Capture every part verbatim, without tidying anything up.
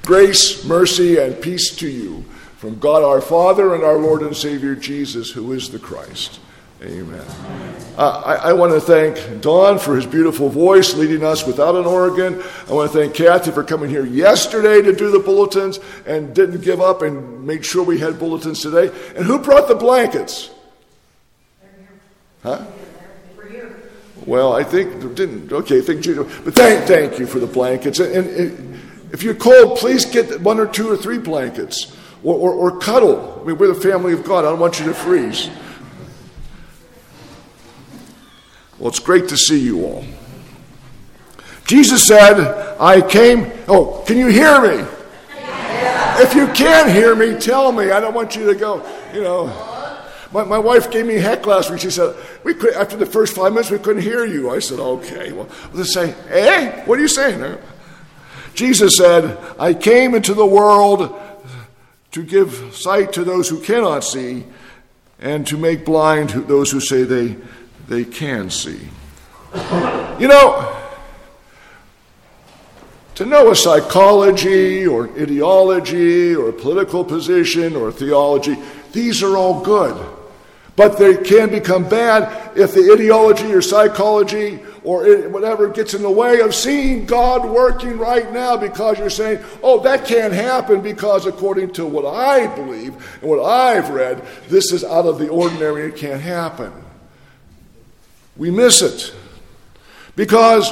Grace, mercy, and peace to you from God our Father and our Lord and Savior Jesus, who is the Christ. Amen. Uh, I, I want to thank Don for his beautiful voice leading us without an organ. I want to thank Kathy for coming here yesterday to do the bulletins and didn't give up and made sure we had bulletins today. And who brought the blankets? Huh? Well, I think didn't. Okay, I think Judah. But thank, thank you for the blankets. And, and, and if you're cold, please get one or two or three blankets, or, or, or cuddle. I mean, we're the family of God. I don't want you to freeze. Well, it's great to see you all. Jesus said, "I came." Oh, can you hear me? Yeah. If you can't hear me, tell me. I don't want you to go. You know. My, my wife gave me heck last week. She said, "We could, after the first five minutes, we couldn't hear you." I said, "Okay." Well, let's say, "Eh? What are you saying?" Jesus said, "I came into the world to give sight to those who cannot see, and to make blind those who say they they can see." You know, to know a psychology or ideology or a political position or theology, these are all good. But they can become bad if the ideology or psychology or whatever gets in the way of seeing God working right now, because you're saying, "Oh, that can't happen because according to what I believe and what I've read, this is out of the ordinary, it can't happen." We miss it because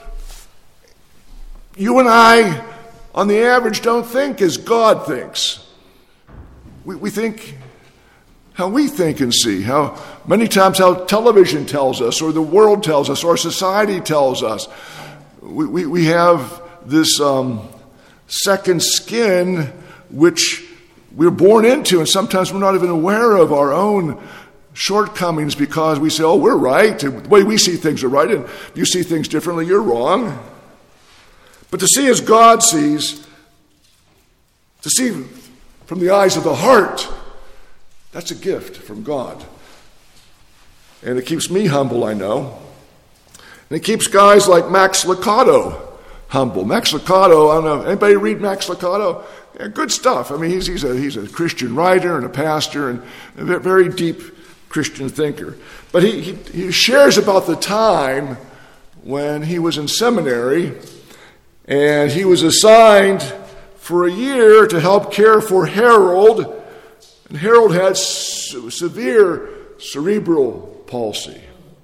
you and I, on the average, don't think as God thinks. We, we think how we think and see, how many times how television tells us, or the world tells us, or society tells us. We, we, we have this um, second skin which we're born into, and sometimes we're not even aware of our own shortcomings because we say, "Oh, we're right. The way we see things are right, and if you see things differently, you're wrong." But to see as God sees, to see from the eyes of the heart, that's a gift from God. And it keeps me humble, I know. And it keeps guys like Max Lucado humble. Max Lucado, I don't know, anybody read Max Lucado? Yeah, good stuff. I mean, he's, he's, a, he's a Christian writer and a pastor and a very deep Christian thinker. But he, he, he shares about the time when he was in seminary and he was assigned for a year to help care for Harold. And Harold had severe cerebral palsy.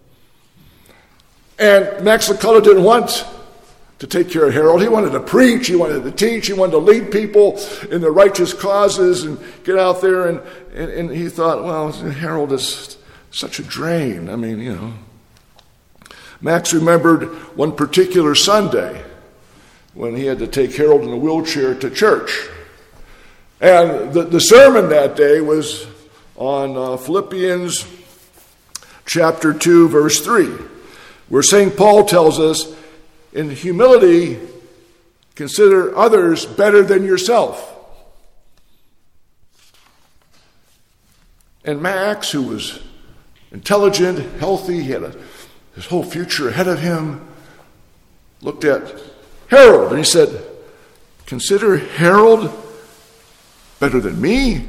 And Max Lucado didn't want to take care of Harold. He wanted to preach, he wanted to teach, he wanted to lead people in the righteous causes and get out there. And, and, and he thought, well, Harold is such a drain. I mean, you know. Max remembered one particular Sunday when he had to take Harold in a wheelchair to church. And the, the sermon that day was on uh, Philippians chapter two, verse three, where Saint Paul tells us, "In humility, consider others better than yourself." And Max, who was intelligent, healthy, he had a, his whole future ahead of him, looked at Harold and he said, "Consider Harold better than me?"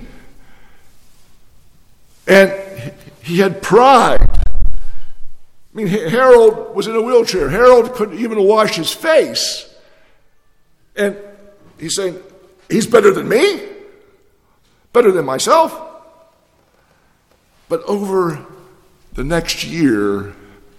And he had pride. I mean, Harold was in a wheelchair. Harold couldn't even wash his face. And he's saying, he's better than me? Better than myself? But over the next year,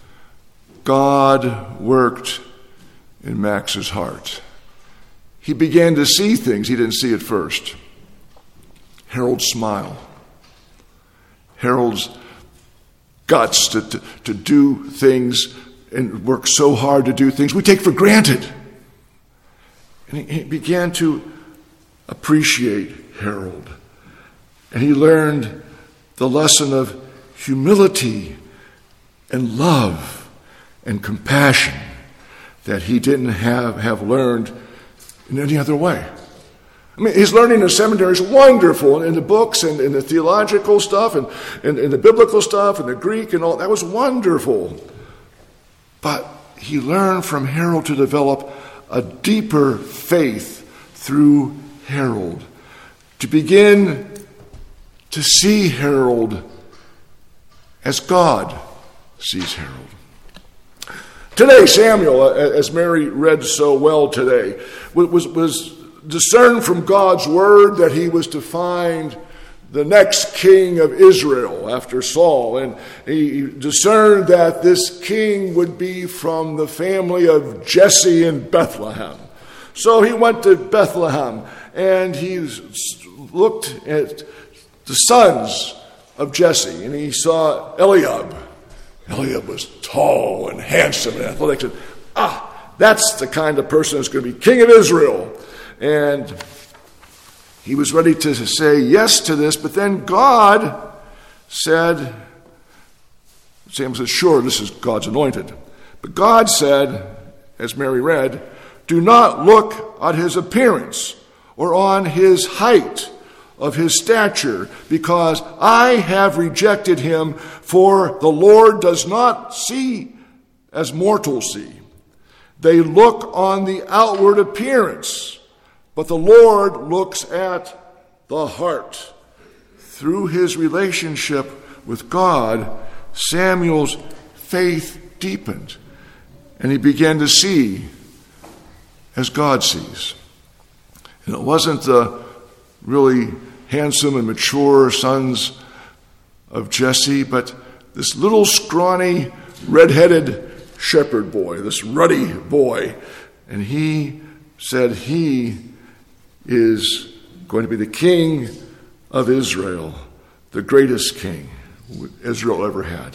God worked in Max's heart. He began to see things he didn't see at first. Harold's smile. Harold's guts to, to, to do things and work so hard to do things we take for granted. And he, he began to appreciate Harold. And he learned the lesson of humility and love and compassion that he didn't have, have learned in any other way. I mean, his learning in seminary is wonderful, in the books and in the theological stuff and in, in the biblical stuff and the Greek and all. That was wonderful. But he learned from Harold to develop a deeper faith through Harold, to begin to see Harold as God sees Harold. Today, Samuel, as Mary read so well today, was, was discerned from God's word that he was to find the next king of Israel after Saul. And he discerned that this king would be from the family of Jesse in Bethlehem. So he went to Bethlehem and he looked at the sons of Jesse, and he saw Eliab. Eliab was tall and handsome and athletic. He said, ah, that's the kind of person that's going to be king of Israel. And he was ready to say yes to this, but then God said, Samuel said, sure, this is God's anointed. But God said, as Mary read, do not look at his appearance or on his height of his stature, because I have rejected him, for the Lord does not see as mortals see. They look on the outward appearance, but the Lord looks at the heart. Through his relationship with God, Samuel's faith deepened, and he began to see as God sees. And it wasn't the really handsome and mature sons of Jesse, but this little scrawny, red-headed shepherd boy, this ruddy boy. And he said he is going to be the king of Israel, the greatest king Israel ever had.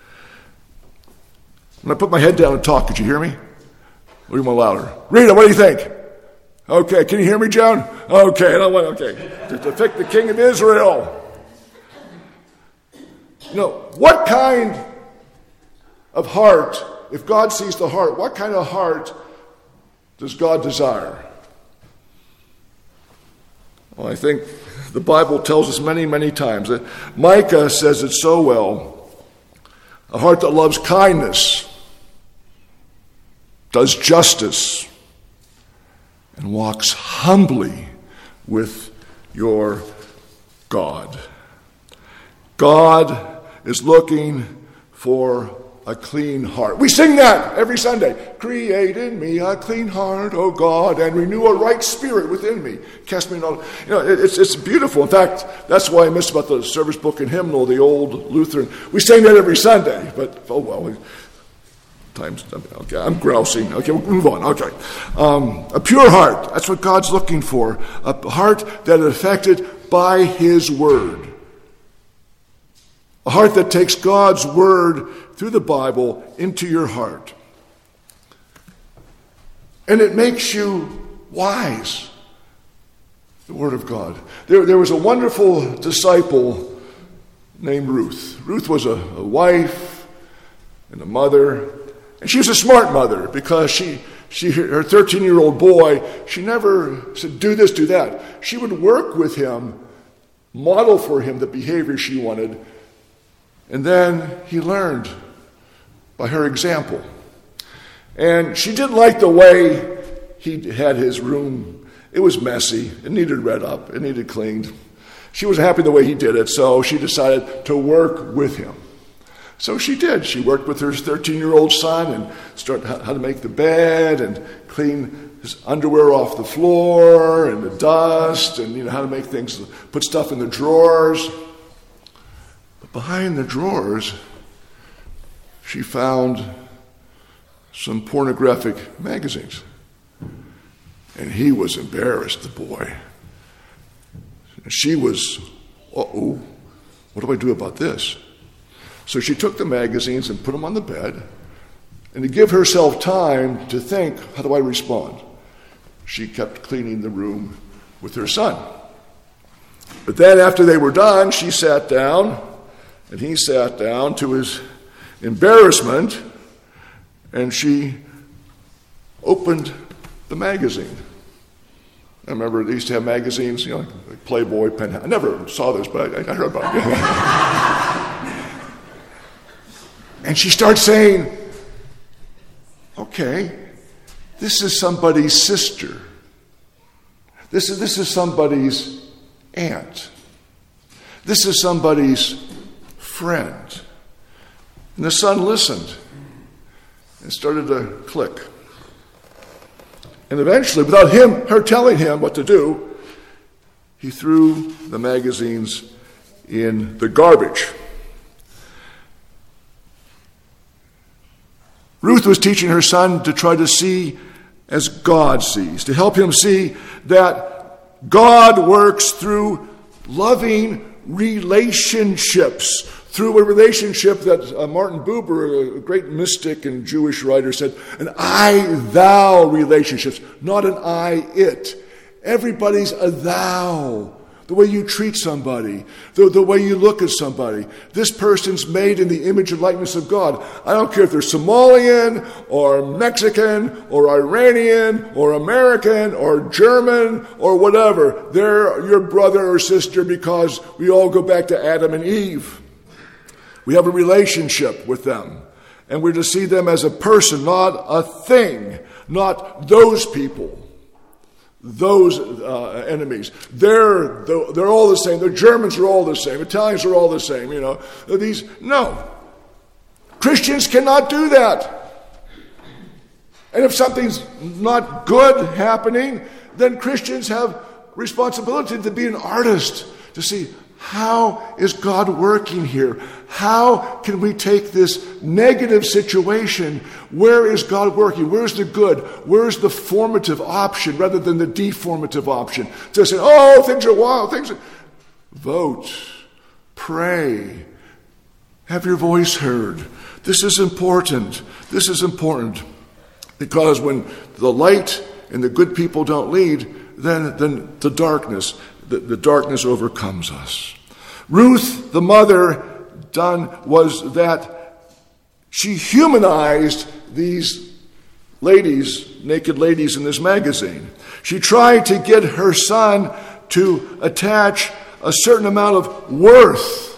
When I put my head down and talk, could you hear me? Or you want louder? Rita, what do you think? Okay, can you hear me, Joan? Okay, I want, okay. To, to pick the king of Israel. You know, what kind of heart, if God sees the heart, what kind of heart does God desire? Well, I think the Bible tells us many, many times that Micah says it so well. A heart that loves kindness, does justice, and walks humbly with your God. God is looking for a clean heart. We sing that every Sunday. Create in me a clean heart, O God, and renew a right spirit within me. Cast me not. You know, it's it's beautiful. In fact, that's why I miss about the service book and hymnal, the old Lutheran. We sing that every Sunday, but oh well. We, Times, okay, I'm grousing. Okay, we'll move on. Okay. Um, a pure heart. That's what God's looking for. A heart that is affected by his word. A heart that takes God's word through the Bible into your heart. And it makes you wise. The word of God. There, there was a wonderful disciple named Ruth. Ruth was a, a wife and a mother. And she was a smart mother because she, she, her thirteen-year-old boy, she never said, do this, do that. She would work with him, model for him the behavior she wanted, and then he learned by her example. And she didn't like the way he had his room. It was messy. It needed red up. It needed cleaned. She wasn't happy the way he did it, so she decided to work with him. So she did. She worked with her thirteen-year-old son and started how to make the bed and clean his underwear off the floor and the dust and, you know, how to make things, put stuff in the drawers. But behind the drawers, she found some pornographic magazines. And he was embarrassed, the boy. She was, uh-oh, what do I do about this? So she took the magazines and put them on the bed, and to give herself time to think, how do I respond? She kept cleaning the room with her son. But then after they were done, she sat down, and he sat down to his embarrassment, and she opened the magazine. I remember they used to have magazines, you know, like Playboy, Penthouse. I never saw this, but I, I heard about it. And she starts saying, okay, this is somebody's sister. This is, this is somebody's aunt. This is somebody's friend. And the son listened and started to click. And eventually, without him, her telling him what to do, he threw the magazines in the garbage. Ruth was teaching her son to try to see as God sees, to help him see that God works through loving relationships, through a relationship that uh, Martin Buber, a great mystic and Jewish writer, said, an I-thou relationships, not an I-it. Everybody's a thou. The way you treat somebody, the, the way you look at somebody. This person's made in the image and likeness of God. I don't care if they're Somalian or Mexican or Iranian or American or German or whatever. They're your brother or sister because we all go back to Adam and Eve. We have a relationship with them. And we're to see them as a person, not a thing, not those people. Those uh, enemies, they're they're all the same. The Germans are all the same. Italians are all the same. You know, these no. Christians cannot do that. And if something's not good happening, then Christians have responsibility to be an artist, to see how is God working here? How can we take this negative situation? Where is God working? Where's the good? Where's the formative option rather than the deformative option? To say, oh, things are wild, things are... Vote. Pray. Have your voice heard. This is important. This is important. Because when the light and the good people don't lead, then, then the darkness, the, the darkness overcomes us. Ruth, the mother, done was that she humanized these ladies, naked ladies in this magazine. She tried to get her son to attach a certain amount of worth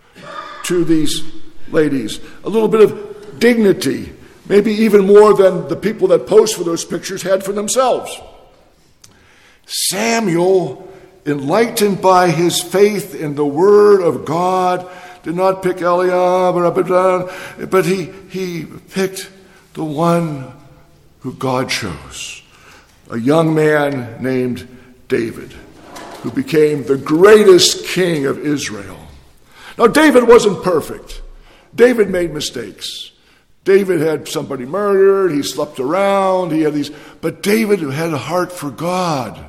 to these ladies, a little bit of dignity, maybe even more than the people that posed for those pictures had for themselves. Samuel, enlightened by his faith in the Word of God, did not pick Eliab, but he, he picked the one who God chose, a young man named David, who became the greatest king of Israel. Now, David wasn't perfect. David made mistakes. David had somebody murdered, he slept around, he had these, but David had a heart for God.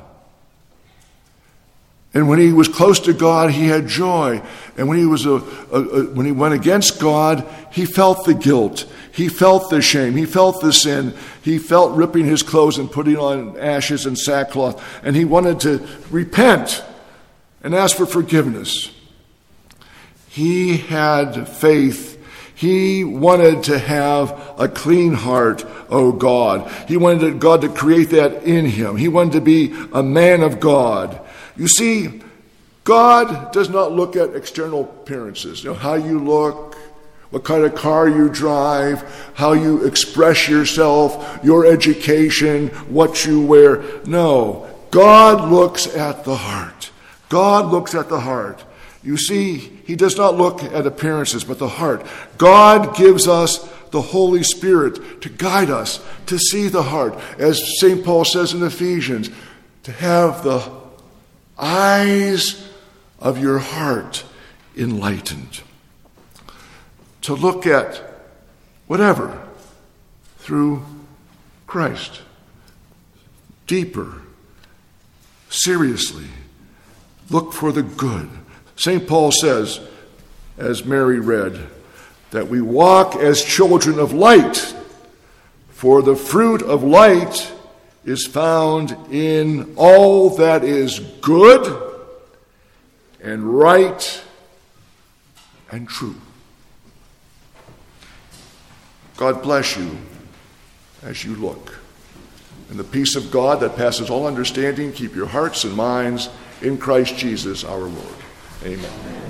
And when he was close to God, he had joy. And when he was a, a, a, when he went against God, he felt the guilt. He felt the shame. He felt the sin. He felt ripping his clothes and putting on ashes and sackcloth. And he wanted to repent and ask for forgiveness. He had faith. He wanted to have a clean heart, oh God. He wanted God to create that in him. He wanted to be a man of God. You see, God does not look at external appearances. You know, how you look, what kind of car you drive, how you express yourself, your education, what you wear. No, God looks at the heart. God looks at the heart. You see, he does not look at appearances, but the heart. God gives us the Holy Spirit to guide us, to see the heart. As Saint Paul says in Ephesians, to have the eyes of your heart enlightened. To look at whatever through Christ. Deeper. Seriously. Look for the good. Saint Paul says, as Mary read, that we walk as children of light, for the fruit of light is found in all that is good and right and true. God bless you as you look. And the peace of God that passes all understanding, keep your hearts and minds in Christ Jesus our Lord. Amen.